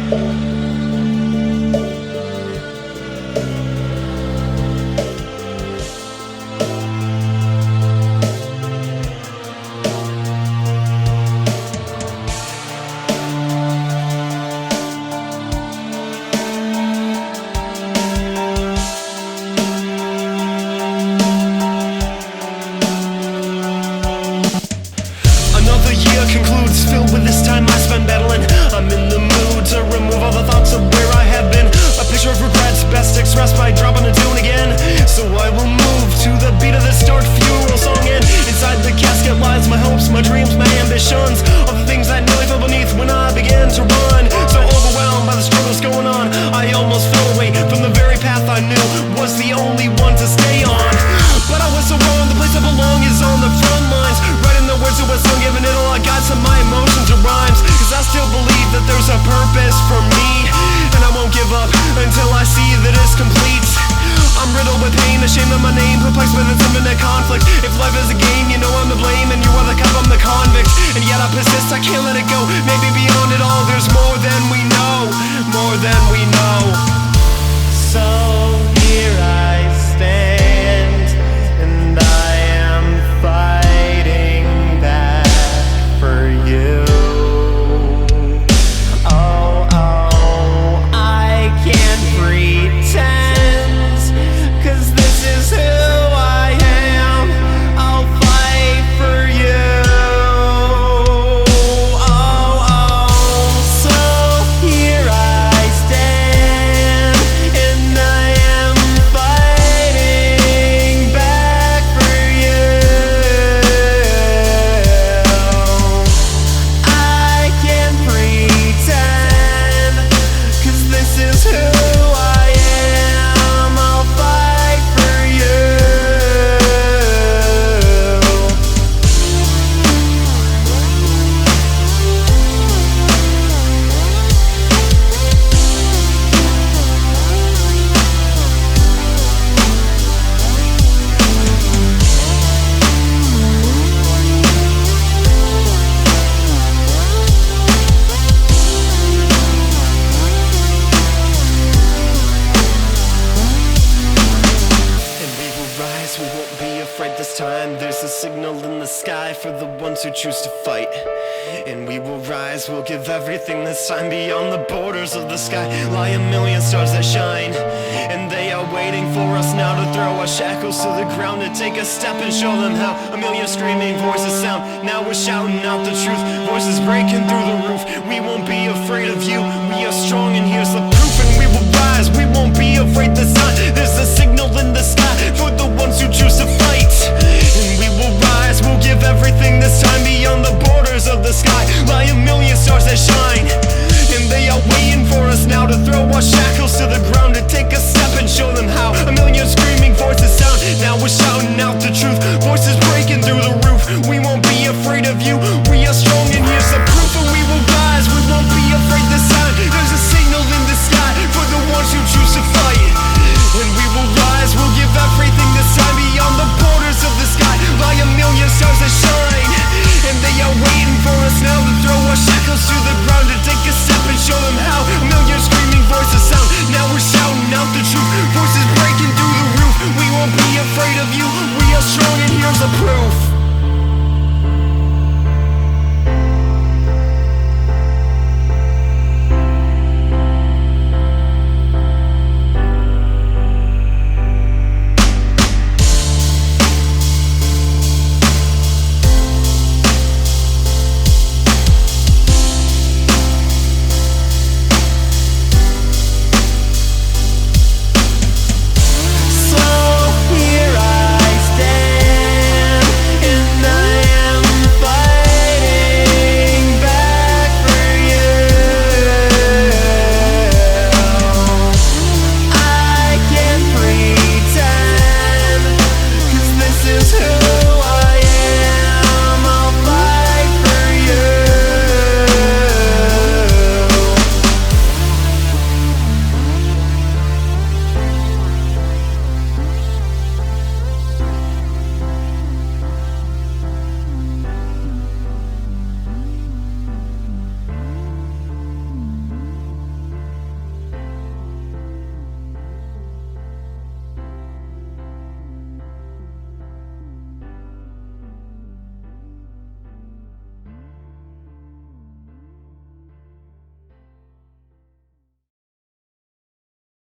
Another year concludes, filled with this time I spend battling. I'm in the mood to remove all the thoughts of where I have been. A picture of regrets, best expressed by dropping a tune again. So I will move to the beat of this dark funeral song, and inside the casket lies my hopes, my dreams, my ambitions, all the things that nearly fell beneath when I began to run. So overwhelmed by the struggles going on, I almost fell away from the very path I knew was the only one to stay on. But I was so wrong, the place I belong is on the front lines, writing the words of a song, giving it all I got to my emotions and rhymes. Cause I still believe that there's a purpose for me, and I won't give up until I see that it's complete. I'm riddled with pain, ashamed of my name, perplexed with its infinite conflict. If life is a game, you know I'm to blame, and you are the cop, I'm the convict. And yet I persist, I can't let it go. Maybe beyond it all there's more than we know, more than we know. So here I stand, and I am fighting back for you. Oh, I can't pretend, 'cause this is who I am. I'll fight for you. So here I stand, and I am fighting back for you. I can't pretend, 'cause this is who I am. I'll fight for you. And we will rise, we won't be afraid this time. There's a signal in the sky for the ones who choose to fight. And we will rise, we'll give everything this time. Beyond the borders of the sky lie a million stars that shine, and they are waiting for us now to throw our shackles to the ground, to take a step and show them how. A million screaming voices sound, now we're shouting out the truth, voices breaking through the roof. We won't be afraid of you, we are strong and here's the proof. And we will rise, we won't be afraid this time. There's a signal in the sky for the ones who choose to fight. And we will rise, we'll give everything this time. Beyond the borders of the sky lie a million stars that shine, and they are waiting for us now to throw our shackles